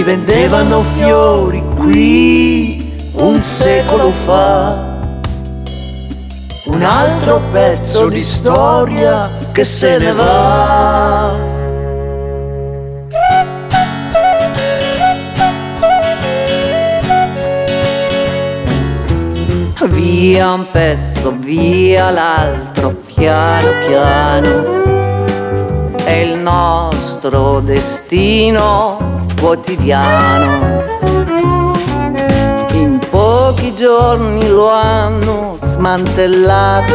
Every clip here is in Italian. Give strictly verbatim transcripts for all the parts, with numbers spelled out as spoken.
si vendevano fiori qui un secolo fa. Un altro pezzo di storia che se ne va. Via un pezzo, via l'altro, piano piano. È il nostro destino quotidiano. In pochi giorni lo hanno smantellato.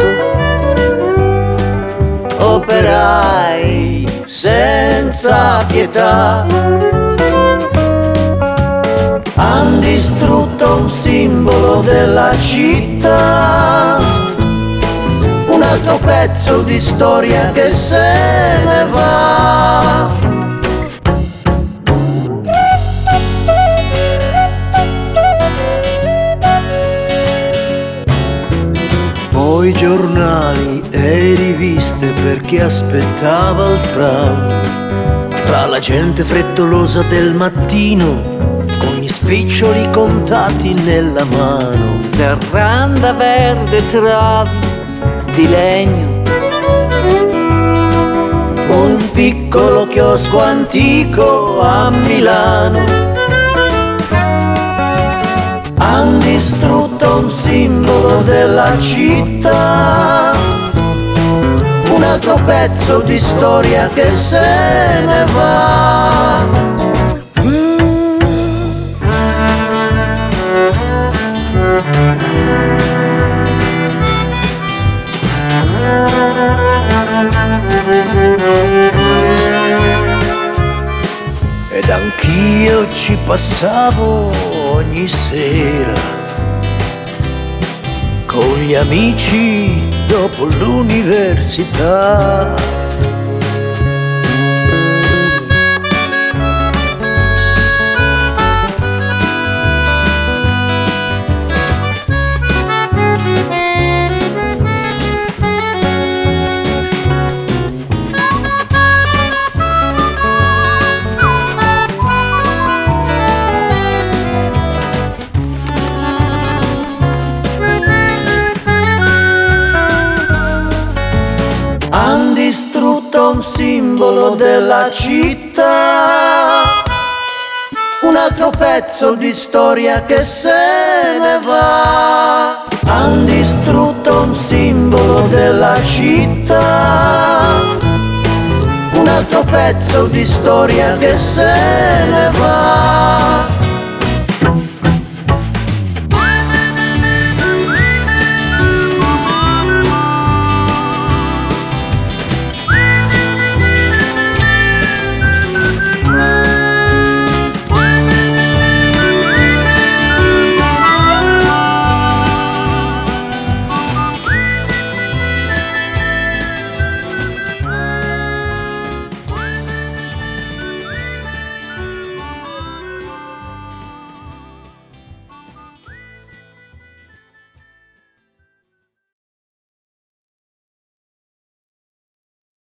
Operai senza pietà han distrutto un simbolo della città, un altro pezzo di storia che se ne va. Poi giornali e riviste per chi aspettava il tram, tra la gente frettolosa del mattino con gli spiccioli contati nella mano. Serranda verde, travi di legno, un piccolo chiosco antico a Milano. Han distrutto un simbolo della città, un altro pezzo di storia che se ne va. Ed anch'io ci passavo ogni sera con gli amici dopo l'università. Han distrutto un simbolo della città, un altro pezzo di storia che se ne va. Han distrutto un simbolo della città, un altro pezzo di storia che se ne va.